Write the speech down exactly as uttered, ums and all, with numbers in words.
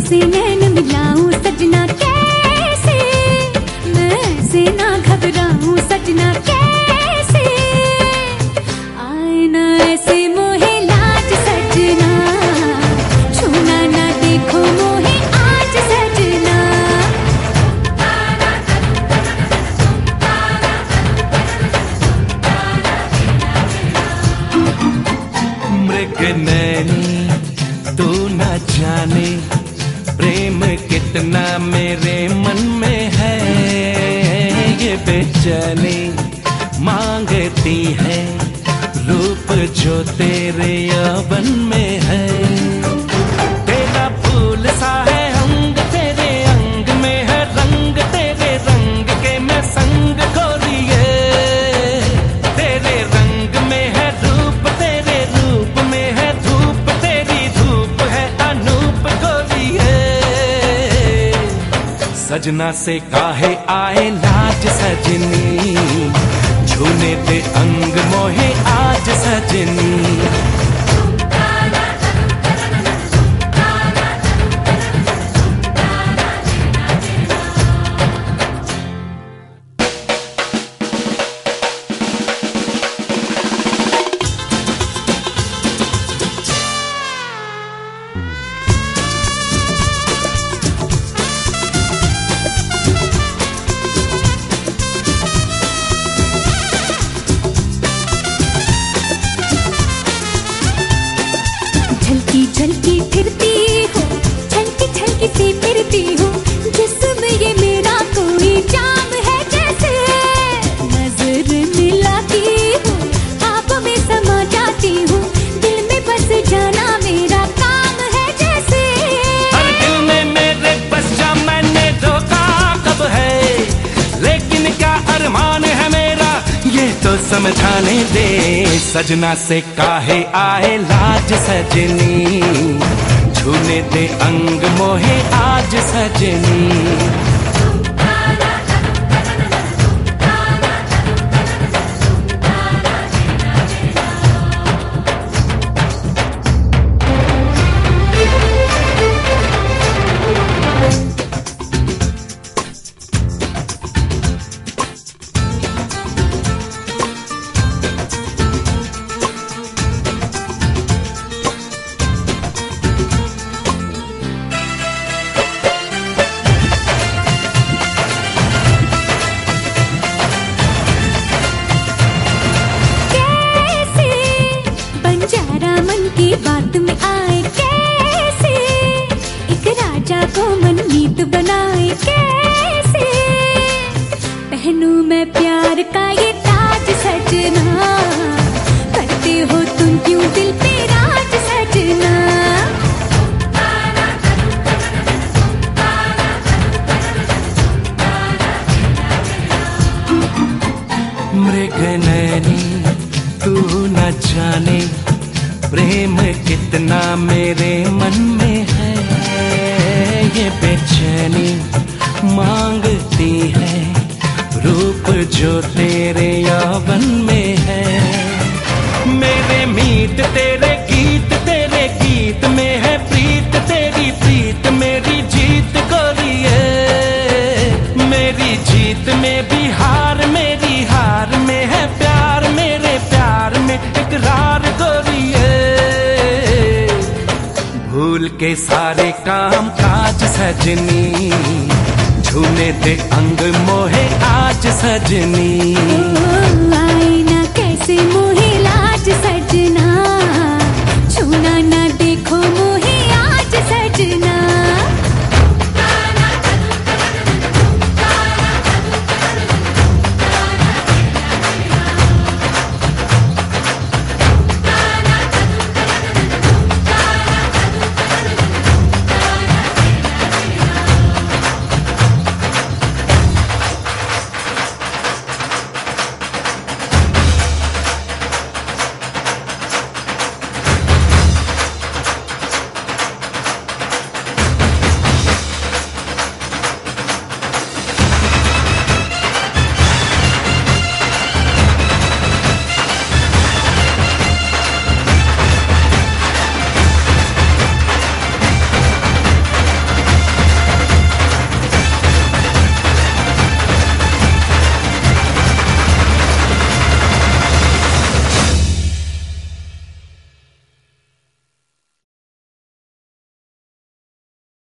तुमसे नैन मिलाऊं सजना कैसे, मैं ऐसे ना घबराऊं सजना कैसे, आए ना ऐसे मोहे लाज सजना, छूना ना देखो मोहे आज सजना। मृग नैनी तू न जाने प्रेम कितना मेरे मन में है, ये बेचैनी मांगती है रूप जो तेरे यौवन में है। तेरा फूल सा है अंग तेरे अंग में है रंग तेरे रंग के मैं संग गोरिए, तेरे रंग में है रूप तेरे रूप में है धूप तेरी धूप है अनूप गोरिए। सजना से काहे आए लाज सजनी, छूने दे अंग मोहे आज सजनी। झलकी फिरती हो छलकी छलकी सी फिरती हो, जिसमें ये मेरा कोई जाम है जैसे, नजर मिलाती हूँ आप में समा जाती हूँ, दिल में बस जाना मेरा काम है जैसे। हर दिल में मेरे बस जा मैंने रोका कब है, लेकिन क्या अरमान है मेरा ये तो समझाने दे। सजना से काहे आए लाज सजनी, छूने दे अंग मोहे आज सजनी। की बात में आए कैसे, एक राजा को मनमीत बनाए कैसे, पहनूं मैं प्यार का ये ताज सजना, करते हो तुम क्यों दिल पे राज सजना। मृग नैनी तू न जाने प्रेम कितना मेरे मन में है, ये बेचैनी मांगती है रूप जो तेरे यौवन में है। मेरे मीत तेरे गीत तेरे गीत में है प्रीत तेरी प्रीत मेरी जीत गोरिए, मेरी जीत में भी हार मेरी हार में है प्यार मेरे प्यार में इकरार गोरिए। भूल के सारे काम काज सजनी, छूने दे अंग मोहे आज सजनी। ओ, आईना कैसे मोहे लाज सजना।